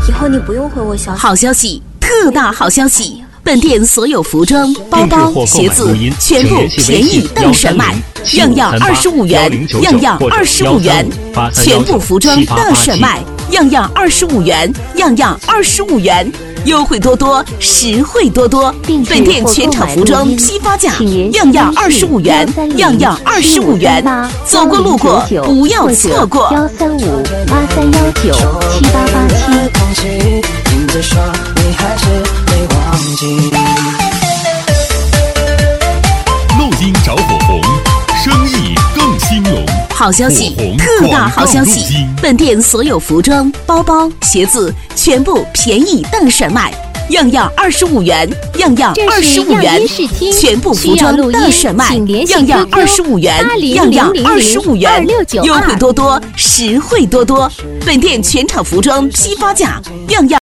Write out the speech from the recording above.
以后你不用回我消息。 好消息，特大好消息！本店所有服装、包包、鞋子全部便宜瞪甩卖，样样25元，样样25元，全部服装大甩卖，样样25元，样样25元。优惠多多，实惠多多。本店全场服装批发价，样样25元，样样25元。走过路过不要错过。 录音找火红，生意更兴隆。 好消息，特大好消息！本店所有服装、包包、鞋子全部便宜瞪甩卖，样样25元，样样25元，全部服装大甩卖，样样25元，样样25元，优惠多多，实惠多多。本店全场服装批发价，样样